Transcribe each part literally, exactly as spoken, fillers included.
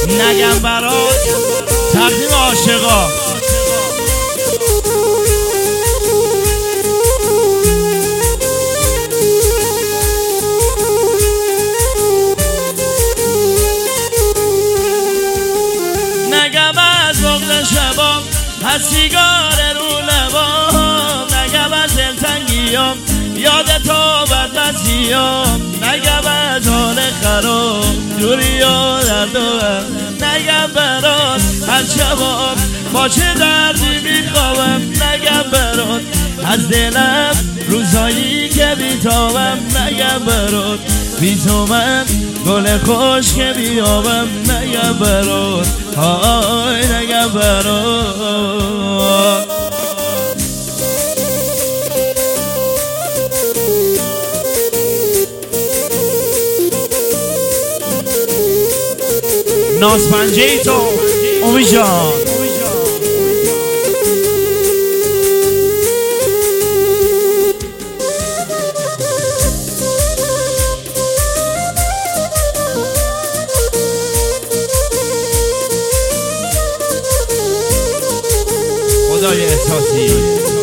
نگم برات تقدیم عاشقا. نگم از بغض شبام، از سیگار رو لبام، نگم از دلتنگیام، یاد تو بدمزیام، نگم از حال خراب دوری و درد و غم، نگم برات از شبام با چه دردی میخوابم، نگم برات از دلم روزایی که بیتابم، نگم برات بی تو من گل خوش که بیابم، نگم برات های نگم برات. نازپنجه ای تو امی جان، خدای احساسی.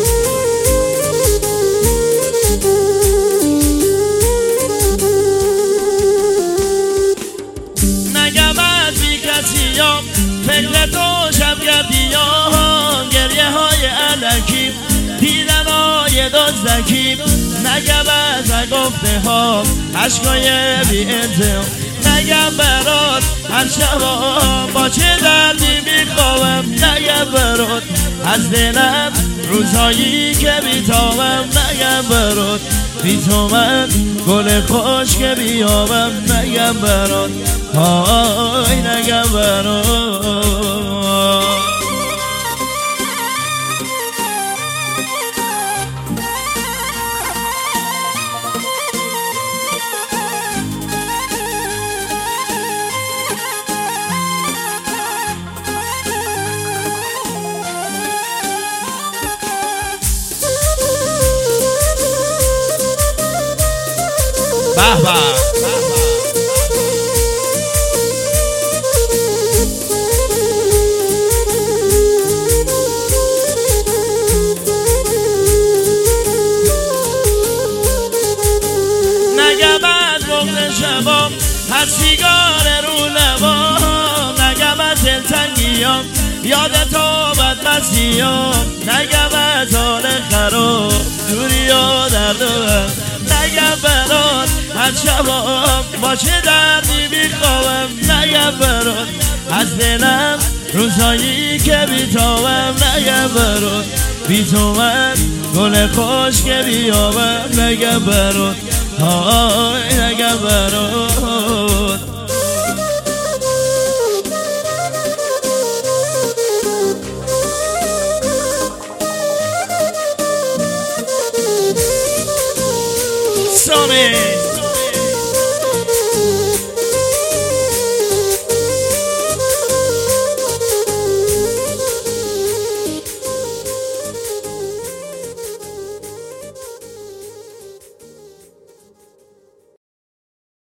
نگم از بی کسیام، فکر تو شب گردیام، گریه های علکیم، دیدن های دزدکیم، نگم از نگفته ها عشقای بی انتهام، نگم برات از شبام با چه دردی میخوابم، نگم برات از دلم روزایی که بیتابم، نگم برات بی تو من گل خوش که بیابم، نگم برات های نگم برات. به به نگم از بغض شبام، از سیگار رو لبام، نگم از دلتنگیام، یاد تو بدمزیام، نگم از حال خراب دوری و درد و غم، نگم برات از شبام با چه دردی میخوابم، نگم برات از دلم روزایی که بیتابم، نگم برات بی تو من گل خوش که بیابم، نگم برات های نگم برات. Sonic